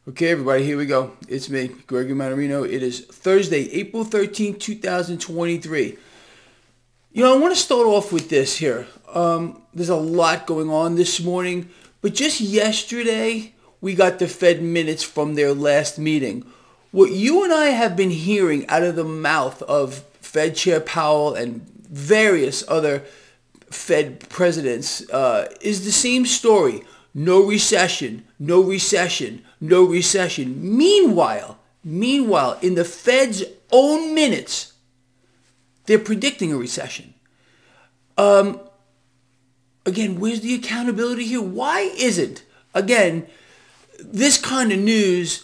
Okay, everybody, here we go. It's me, Gregory Manarino. It is Thursday, April 13th, 2023. I want to start off with this here. There's a lot going on this morning, but just yesterday, we got the Fed minutes from their last meeting. What you and I have been hearing out of the mouth of Fed Chair Powell and various other Fed presidents is the same story. No recession, no recession, no recession. Meanwhile, in the Fed's own minutes, they're predicting a recession. Again, where's the accountability here? Why isn't, again, this kind of news,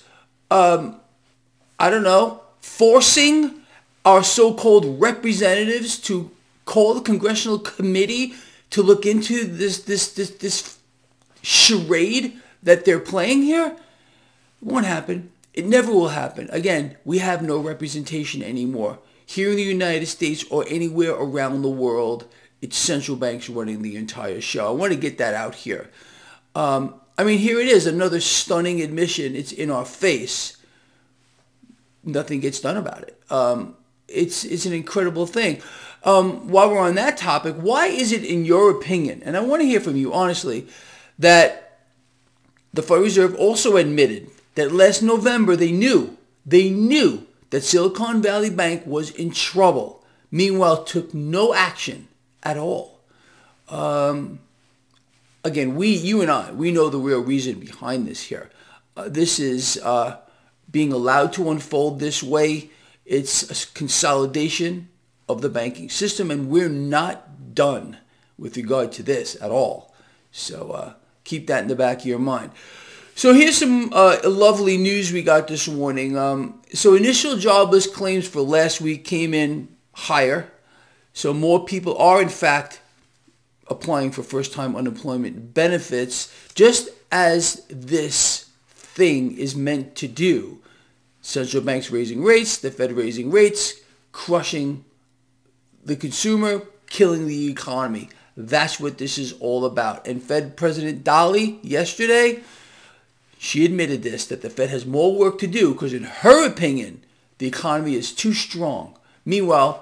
forcing our so-called representatives to call the congressional committee to look into this charade that they're playing here? It won't happen. It never will happen. Again, we have no representation anymore. Here in the United States or anywhere around the world, it's central banks running the entire show. I want to get that out here. Here it is, another stunning admission. It's in our face. Nothing gets done about it. It's an incredible thing. While we're on that topic, why is it, in your opinion, and I want to hear from you honestly, that the Federal Reserve also admitted that last November they knew that Silicon Valley Bank was in trouble. Meanwhile, took no action at all. Again, you and I, we know the real reason behind this here. This is being allowed to unfold this way. It's a consolidation of the banking system, and we're not done with regard to this at all. So keep that in the back of your mind. So here's some lovely news we got this morning. So initial jobless claims for last week came in higher. So more people are, in fact, applying for first-time unemployment benefits, just as this thing is meant to do. Central banks raising rates, the Fed raising rates, crushing the consumer, killing the economy. That's what this is all about. And Fed President Daly yesterday, she admitted this, that the Fed has more work to do because in her opinion, the economy is too strong. Meanwhile,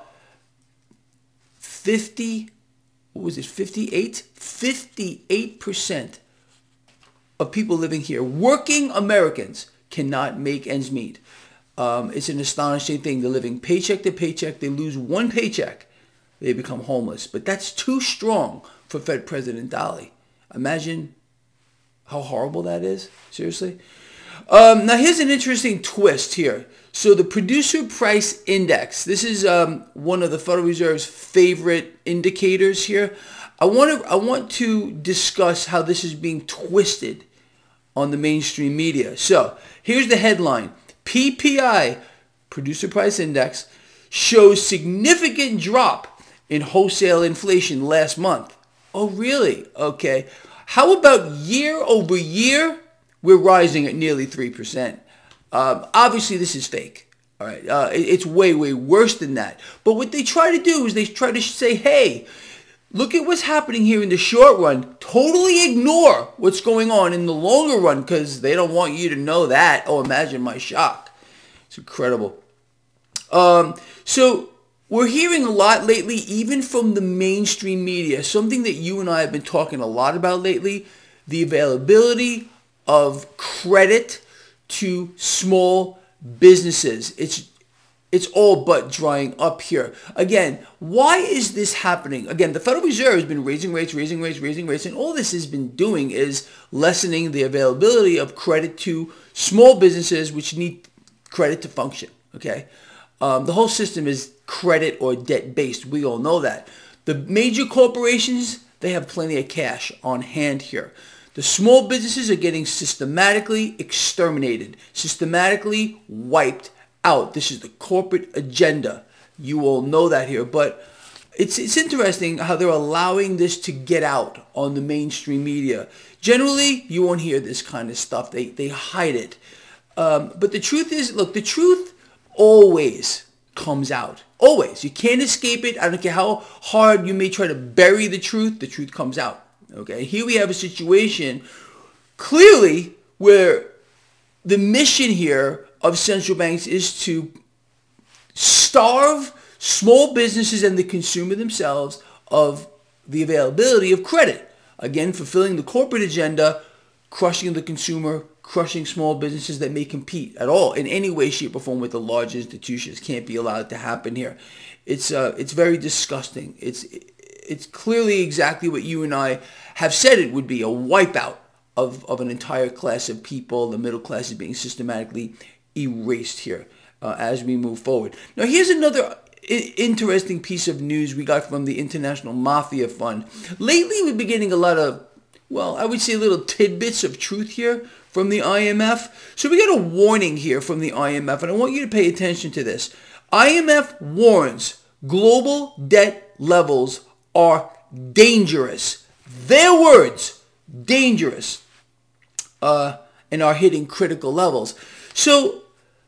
58% of people living here, working Americans, cannot make ends meet. It's an astonishing thing. They're living paycheck to paycheck. They lose one paycheck, they become homeless. But that's too strong for Fed President Daly. Imagine how horrible that is. Seriously. Now here's an interesting twist here. So the Producer Price Index. This is one of the Federal Reserve's favorite indicators here. I want to discuss how this is being twisted on the mainstream media. So here's the headline. PPI, Producer Price Index, shows significant drop in wholesale inflation last month. Oh, really? Okay. How about year over year? We're rising at nearly 3%. Obviously, this is fake. All right. It's way, way worse than that. But what they try to do is they try to say, hey, look at what's happening here in the short run. Totally ignore what's going on in the longer run because they don't want you to know that. Oh, imagine my shock. It's incredible. So we're hearing a lot lately, even from the mainstream media, something that you and I have been talking a lot about lately, the availability of credit to small businesses. It's all but drying up here. Again, why is this happening? Again, the Federal Reserve has been raising rates, and all this has been doing is lessening the availability of credit to small businesses which need credit to function, okay? The whole system is credit or debt-based. We all know that. The major corporations, they have plenty of cash on hand here. The small businesses are getting systematically exterminated, systematically wiped out. This is the corporate agenda. You all know that here. But it's interesting how they're allowing this to get out on the mainstream media. Generally, you won't hear this kind of stuff. They hide it. But the truth is, look, the truth always comes out. Always. You can't escape it. I don't care how hard you may try to bury the truth comes out. Okay? Here we have a situation clearly where the mission here of central banks is to starve small businesses and the consumer themselves of the availability of credit. Again, fulfilling the corporate agenda, crushing the consumer, crushing small businesses that may compete at all in any way, shape, or form with the large institutions. Can't be allowed to happen here. It's very disgusting. It's clearly exactly what you and I have said it would be, a wipeout of an entire class of people. The middle class is being systematically erased here as we move forward. Now, here's another interesting piece of news we got from the International Mafia Fund. Lately, we've been getting a lot of, well, I would say little tidbits of truth here from the IMF. So we got a warning here from the IMF, and I want you to pay attention to this. IMF warns global debt levels are dangerous. Their words, dangerous, and are hitting critical levels. So,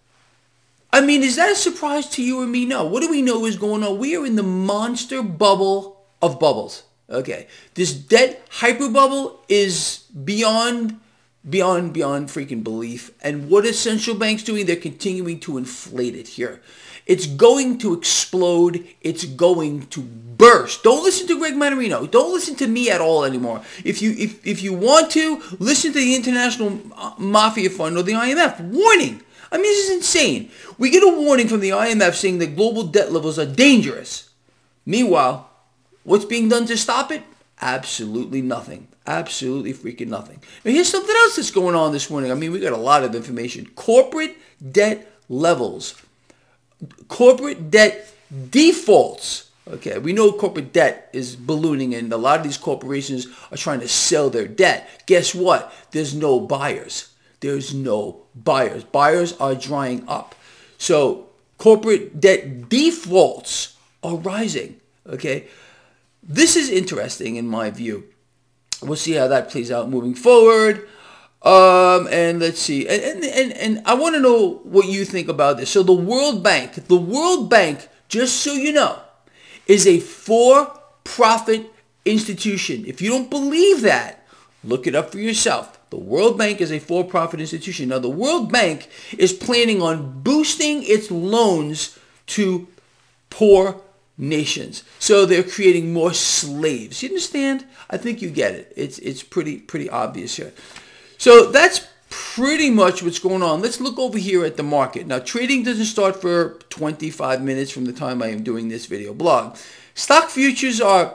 I mean, is that a surprise to you or me? No. What do we know is going on? We are in the monster bubble of bubbles. Okay. This debt hyperbubble is beyond freaking belief. And what are central banks doing? They're continuing to inflate it here. It's going to explode. It's going to burst. Don't listen to Greg Mannarino. Don't listen to me at all anymore. If you want to, listen to the International Mafia Fund or the IMF. Warning. I mean, this is insane. We get a warning from the IMF saying that global debt levels are dangerous. Meanwhile, what's being done to stop it? Absolutely nothing. Absolutely freaking nothing. Now, here's something else that's going on this morning. I mean, we got a lot of information. Corporate debt levels. Corporate debt defaults. Okay, we know corporate debt is ballooning, and a lot of these corporations are trying to sell their debt. Guess what? There's no buyers. There's no buyers. Buyers are drying up. So corporate debt defaults are rising. Okay, this is interesting in my view. We'll see how that plays out moving forward. And let's see. And I want to know what you think about this. So the World Bank, just so you know, is a for-profit institution. If you don't believe that, look it up for yourself. The World Bank is a for-profit institution. Now, the World Bank is planning on boosting its loans to poor nations. So they're creating more slaves. You understand? I think you get it. It's pretty obvious here. So that's pretty much what's going on. Let's look over here at the market. Now, trading doesn't start for 25 minutes from the time I am doing this video blog. Stock futures are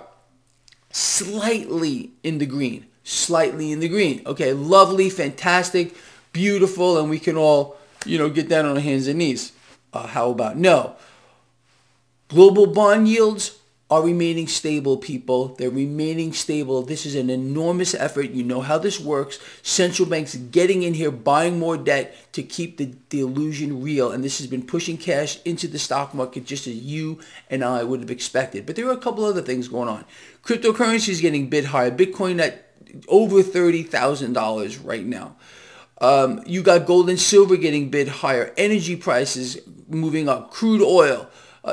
slightly in the green. Slightly in the green. Okay, lovely, fantastic, beautiful, and we can all, get down on our hands and knees. How about no? Global bond yields are remaining stable, people. They're remaining stable. This is an enormous effort. You know how this works. Central banks getting in here, buying more debt to keep the illusion real. And this has been pushing cash into the stock market just as you and I would have expected. But there are a couple other things going on. Cryptocurrency is getting bid higher. Bitcoin at over $30,000 right now. You got gold and silver getting bid higher. Energy prices moving up. Crude oil.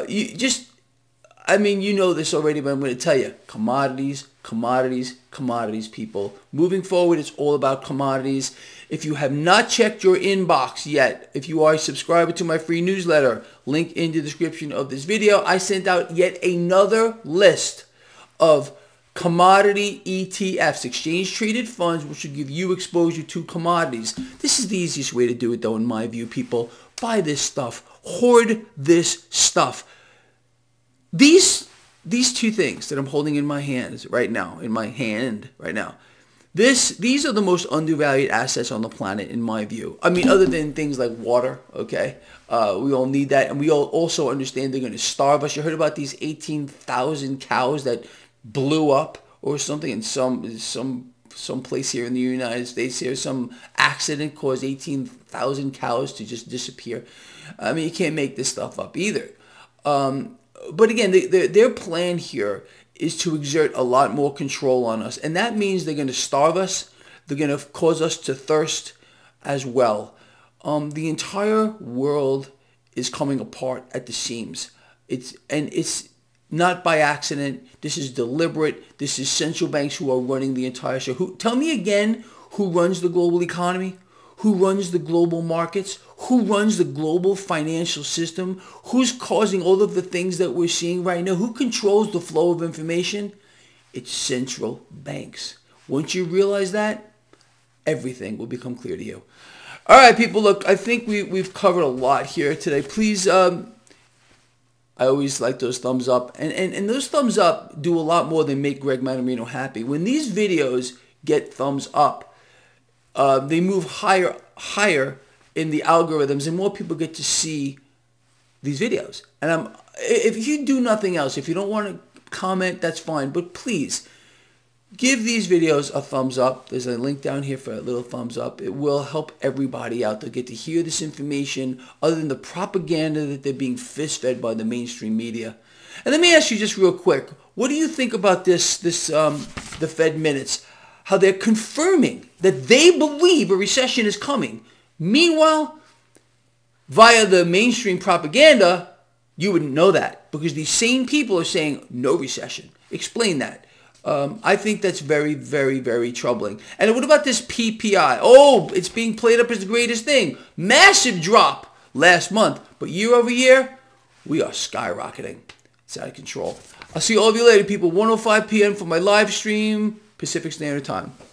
You know this already, but I'm going to tell you. Commodities, people. Moving forward, it's all about commodities. If you have not checked your inbox yet, if you are a subscriber to my free newsletter, link in the description of this video, I sent out yet another list of commodity ETFs, exchange traded funds, which will give you exposure to commodities. This is the easiest way to do it, though, in my view, people. Buy this stuff. Hoard this stuff. These two things that I'm holding in my hands right now, these are the most undervalued assets on the planet, in my view. I mean, other than things like water, okay? We all need that, and we all also understand they're going to starve us. You heard about these 18,000 cows that blew up or something in some place here in the United States. Here, some accident caused 18,000 cows to just disappear. I mean, you can't make this stuff up either. But again, their plan here is to exert a lot more control on us. And that means they're going to starve us. They're going to cause us to thirst as well. The entire world is coming apart at the seams. It's not by accident. This is deliberate. This is central banks who are running the entire show. Tell me again who runs the global economy? who runs the global markets, who runs the global financial system, who's causing all of the things that we're seeing right now, who controls the flow of information? It's central banks. Once you realize that, everything will become clear to you. All right, people, look, I think we've covered a lot here today. Please, I always like those thumbs up. And those thumbs up do a lot more than make Greg Mannarino happy. When these videos get thumbs up, they move higher in the algorithms, and more people get to see these videos. And if you do nothing else, if you don't want to comment, that's fine. But please, give these videos a thumbs up. There's a link down here for a little thumbs up. It will help everybody out. They'll get to hear this information other than the propaganda that they're being fist-fed by the mainstream media. And let me ask you just real quick, what do you think about the Fed minutes? How they're confirming that they believe a recession is coming. Meanwhile, via the mainstream propaganda, you wouldn't know that because these same people are saying no recession. Explain that. I think that's very, very, very troubling. And what about this PPI? Oh, it's being played up as the greatest thing. Massive drop last month. But year over year, we are skyrocketing. It's out of control. I'll see all of you later, people. 1:05 p.m. for my live stream, Pacific Standard Time.